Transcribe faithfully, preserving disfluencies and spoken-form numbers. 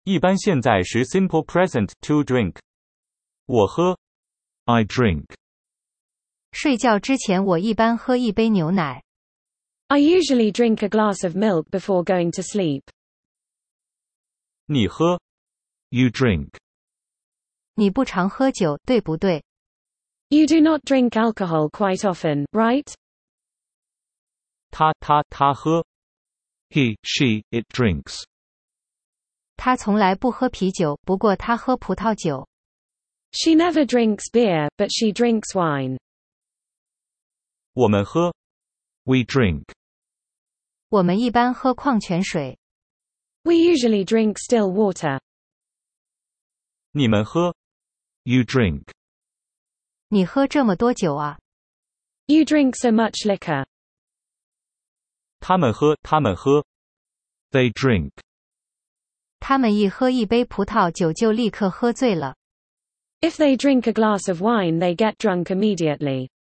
一般现在时 simple present to drink。我喝。 I drink. 睡觉之前我一般喝一杯牛奶。 I usually drink a glass of milk before going to sleep. 你喝。 You drink. 你不常喝酒，对不对？ You do not drink alcohol quite often, right? 他他他喝。 He, she, it drinks. 他从来不喝啤酒，不过他喝葡萄酒。 She never drinks beer, but she drinks wine. 我们喝。 We drink. 我们一般喝矿泉水。 We usually drink still water. 你们喝。 You drink. 你喝这么多酒啊？ You drink so much liquor. 他们喝，他们喝。 They drink. 他们一喝一杯葡萄酒就立刻喝醉了。 If they drink a glass of wine they get drunk immediately.